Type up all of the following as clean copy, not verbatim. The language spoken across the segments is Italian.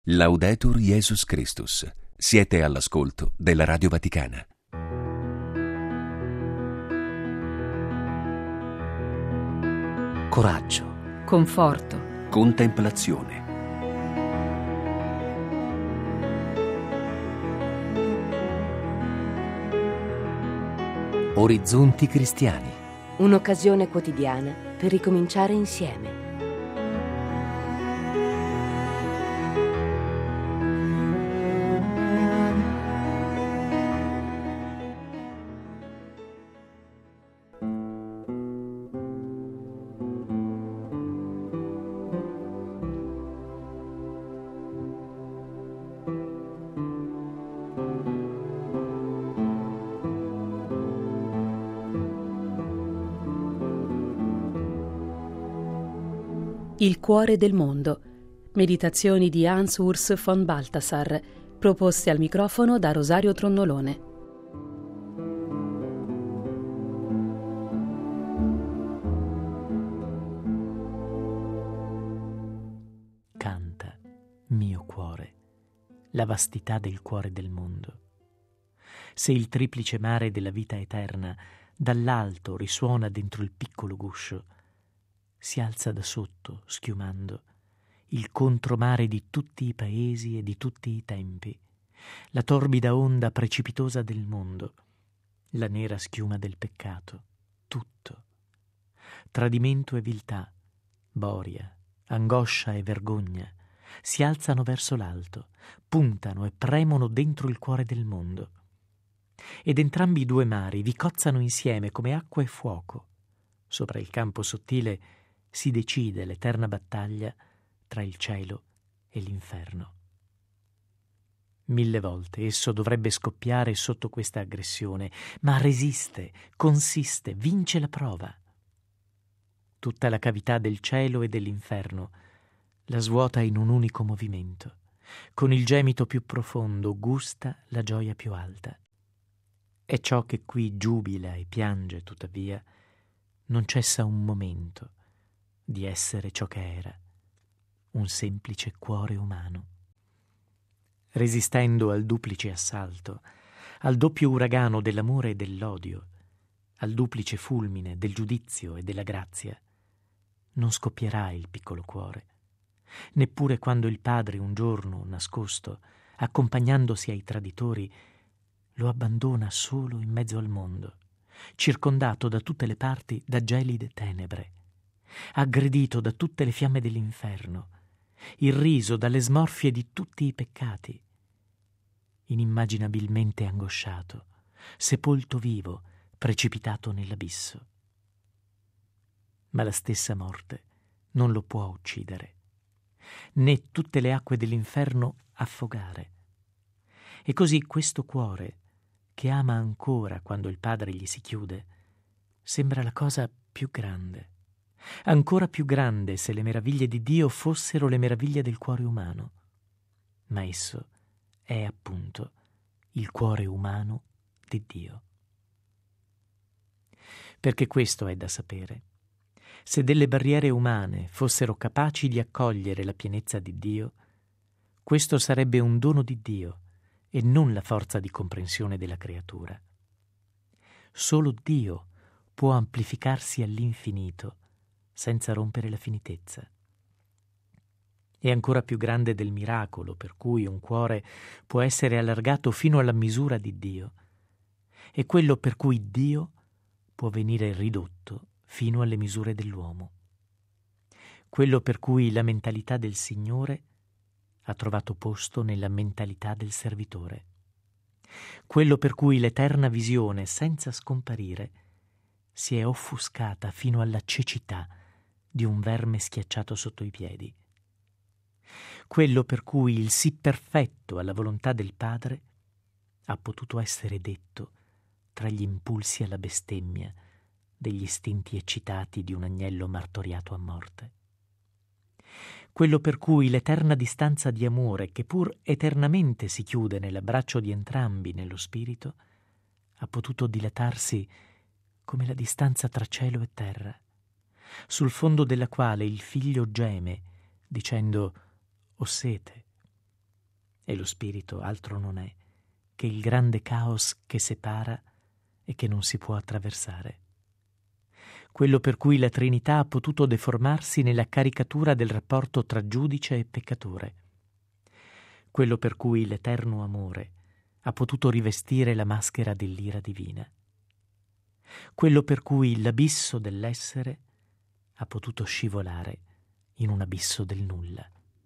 Laudetur Jesus Christus. Siete all'ascolto della Radio Vaticana. Coraggio, conforto, Contemplazione. orizzonti cristiani. Un'occasione quotidiana per ricominciare insieme. Il cuore del mondo. Meditazioni di Hans Urs von Balthasar, proposte al microfono da Rosario Tronnolone. Canta, mio cuore, la vastità del cuore del mondo. Se il triplice mare della vita eterna dall'alto risuona dentro il piccolo guscio, si alza da sotto, schiumando, il contromare di tutti i paesi e di tutti i tempi, la torbida onda precipitosa del mondo, la nera schiuma del peccato, tutto. Tradimento e viltà, boria, angoscia e vergogna si alzano verso l'alto, puntano e premono dentro il cuore del mondo. Ed entrambi i due mari vi cozzano insieme come acqua e fuoco. Sopra il campo sottile si decide l'eterna battaglia tra il cielo e l'inferno. 1000 volte esso dovrebbe scoppiare sotto questa aggressione, ma resiste, consiste, vince la prova. Tutta la cavità del cielo e dell'inferno la svuota in un unico movimento. Con il gemito più profondo gusta la gioia più alta. E ciò che qui giubila e piange, tuttavia, non cessa un momento di essere ciò che era, un semplice cuore umano. Resistendo al duplice assalto, al doppio uragano dell'amore e dell'odio, al duplice fulmine del giudizio e della grazia, non scoppierà il piccolo cuore, neppure quando il padre un giorno, nascosto, accompagnandosi ai traditori, lo abbandona solo in mezzo al mondo, circondato da tutte le parti da gelide tenebre, aggredito da tutte le fiamme dell'inferno, irriso dalle smorfie di tutti i peccati, inimmaginabilmente angosciato, sepolto vivo, precipitato nell'abisso. Ma la stessa morte non lo può uccidere, né tutte le acque dell'inferno affogare. E così questo cuore, che ama ancora quando il Padre gli si chiude, sembra la cosa più grande, ancora più grande se le meraviglie di Dio fossero le meraviglie del cuore umano. Ma esso è appunto il cuore umano di Dio. Perché questo è da sapere. Se delle barriere umane fossero capaci di accogliere la pienezza di Dio, questo sarebbe un dono di Dio e non la forza di comprensione della creatura. Solo Dio può amplificarsi all'infinito senza rompere la finitezza. È ancora più grande del miracolo per cui un cuore può essere allargato fino alla misura di Dio, e quello per cui Dio può venire ridotto fino alle misure dell'uomo. Quello per cui la mentalità del Signore ha trovato posto nella mentalità del servitore. Quello per cui l'eterna visione, senza scomparire, si è offuscata fino alla cecità di un verme schiacciato sotto i piedi. Quello per cui il sì perfetto alla volontà del Padre ha potuto essere detto tra gli impulsi alla bestemmia degli istinti eccitati di un agnello martoriato a morte. Quello per cui l'eterna distanza di amore, che pur eternamente si chiude nell'abbraccio di entrambi nello spirito, ha potuto dilatarsi come la distanza tra cielo e terra, sul fondo della quale il figlio geme, dicendo «Ho sete», e lo spirito altro non è che il grande caos che separa e che non si può attraversare. Quello per cui la Trinità ha potuto deformarsi nella caricatura del rapporto tra giudice e peccatore. Quello per cui l'eterno amore ha potuto rivestire la maschera dell'ira divina. Quello per cui l'abisso dell'essere ha potuto scivolare in un abisso del nulla.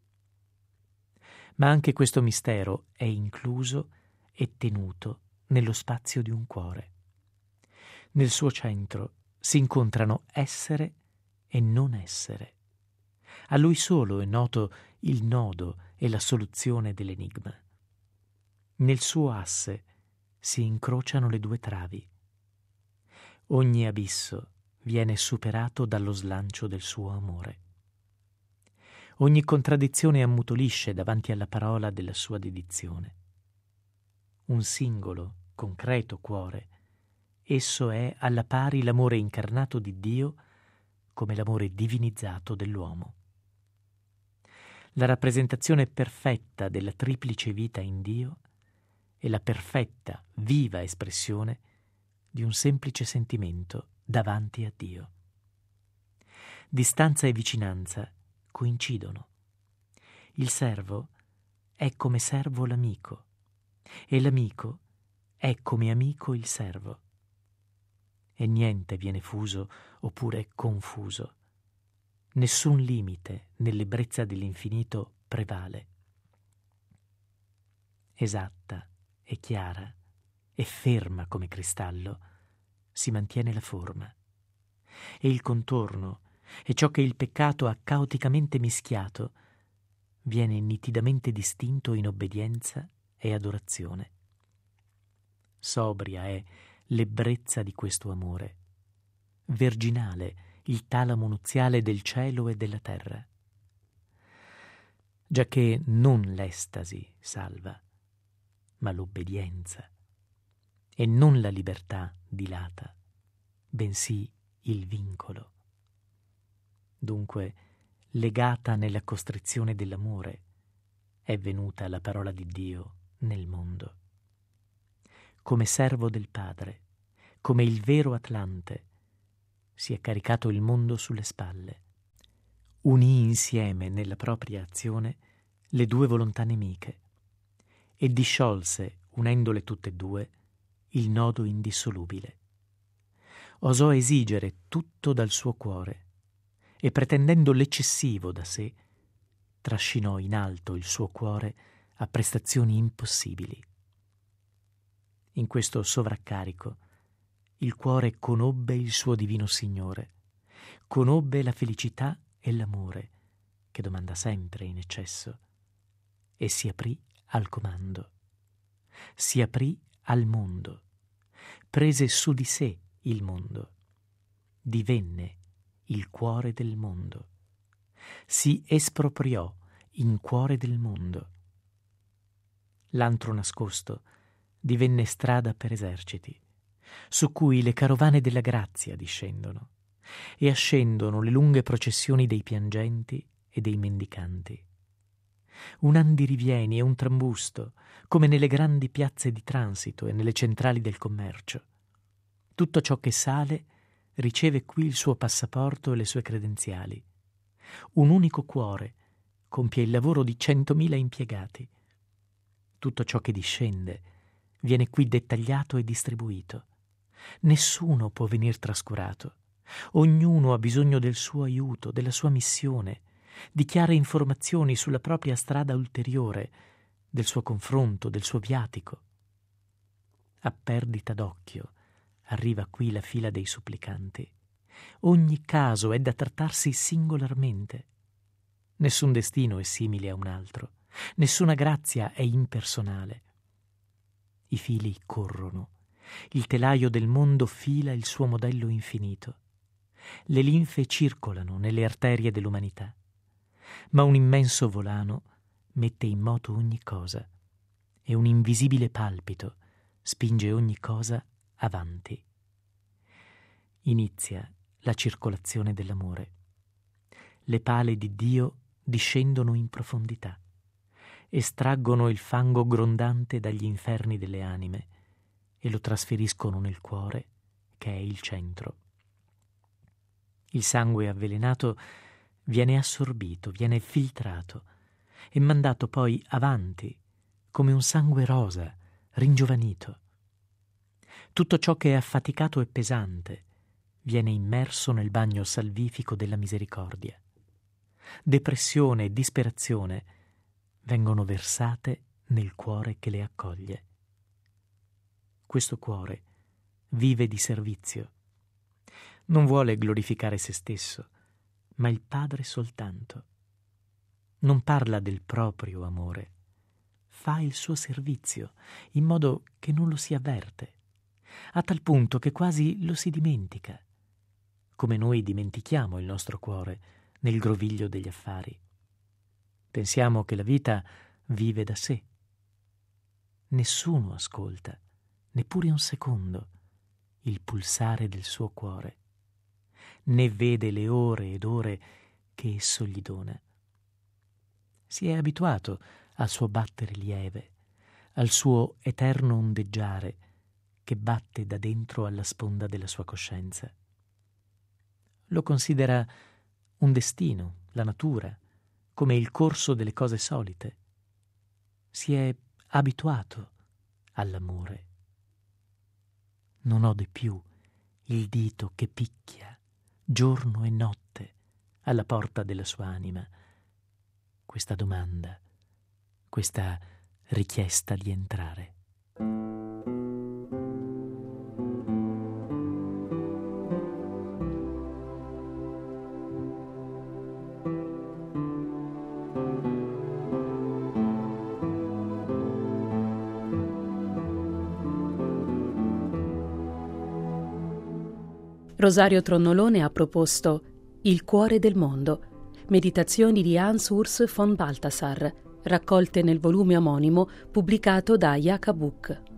Ma anche questo mistero è incluso e tenuto nello spazio di un cuore. Nel suo centro si incontrano essere e non essere. A lui solo è noto il nodo e la soluzione dell'enigma. Nel suo asse si incrociano le due travi. Ogni abisso viene superato dallo slancio del suo amore. Ogni contraddizione ammutolisce davanti alla parola della sua dedizione. Un singolo, concreto cuore, esso è alla pari l'amore incarnato di Dio come l'amore divinizzato dell'uomo. La rappresentazione perfetta della triplice vita in Dio è la perfetta, viva espressione di un semplice sentimento davanti a Dio. Distanza e vicinanza coincidono. Il servo è come servo l'amico e l'amico è come amico il servo. E niente viene fuso oppure confuso. Nessun limite nell'ebbrezza dell'infinito prevale. Esatta e chiara e ferma come cristallo si mantiene la forma. E il contorno e ciò che il peccato ha caoticamente mischiato viene nitidamente distinto in obbedienza e adorazione. Sobria è l'ebbrezza di questo amore, virginale il talamo nuziale del cielo e della terra. Giacché non l'estasi salva, ma l'obbedienza, e non la libertà dilata, bensì il vincolo. Dunque, legata nella costrizione dell'amore, è venuta la parola di Dio nel mondo. Come servo del Padre, come il vero Atlante, si è caricato il mondo sulle spalle. Unì insieme nella propria azione le due volontà nemiche e disciolse, unendole tutte e due, il nodo indissolubile. Osò esigere tutto dal suo cuore e, pretendendo l'eccessivo da sé, trascinò in alto il suo cuore a prestazioni impossibili. In questo sovraccarico il cuore conobbe il suo divino Signore, conobbe la felicità e l'amore, che domanda sempre in eccesso, e si aprì al comando, si aprì al mondo, prese su di sé il mondo, divenne il cuore del mondo, si espropriò in cuore del mondo. L'antro nascosto divenne strada per eserciti, su cui le carovane della grazia discendono e ascendono le lunghe processioni dei piangenti e dei mendicanti. Un andirivieni e un trambusto, come nelle grandi piazze di transito e nelle centrali del commercio. Tutto ciò che sale riceve qui il suo passaporto e le sue credenziali. Un unico cuore compie il lavoro di 100.000 impiegati. Tutto ciò che discende viene qui dettagliato e distribuito. Nessuno può venir trascurato. Ognuno ha bisogno del suo aiuto, della sua missione, di chiare informazioni sulla propria strada ulteriore, del suo confronto, del suo viatico. A perdita d'occhio arriva qui la fila dei supplicanti. Ogni caso è da trattarsi singolarmente. Nessun destino è simile a un altro, nessuna grazia è impersonale. I fili corrono, il telaio del mondo fila il suo modello infinito. Le linfe circolano nelle arterie dell'umanità, ma un immenso volano mette in moto ogni cosa e un invisibile palpito spinge ogni cosa avanti. Inizia la circolazione dell'amore. Le pale di Dio discendono in profondità estraggono il fango grondante dagli inferni delle anime e lo trasferiscono nel cuore, che è il centro. Il sangue avvelenato viene assorbito, viene filtrato e mandato poi avanti come un sangue rosa, ringiovanito. Tutto ciò che è affaticato e pesante viene immerso nel bagno salvifico della misericordia. Depressione e disperazione vengono versate nel cuore che le accoglie. Questo cuore vive di servizio. Non vuole glorificare se stesso, ma il Padre soltanto. Non parla del proprio amore, fa il suo servizio in modo che non lo si avverte, a tal punto che quasi lo si dimentica, come noi dimentichiamo il nostro cuore nel groviglio degli affari. Pensiamo che la vita vive da sé. Nessuno ascolta, neppure un secondo, il pulsare del suo cuore, né vede le ore ed ore che esso gli dona. Si è abituato al suo battere lieve, al suo eterno ondeggiare che batte da dentro alla sponda della sua coscienza. Lo considera un destino, la natura, come il corso delle cose solite. Si è abituato all'amore. Non ode più il dito che picchia giorno e notte alla porta della sua anima. Questa domanda, questa richiesta di entrare. Rosario Tronnolone ha proposto Il cuore del mondo, meditazioni di Hans Urs von Balthasar, raccolte nel volume omonimo pubblicato da Yaka Book.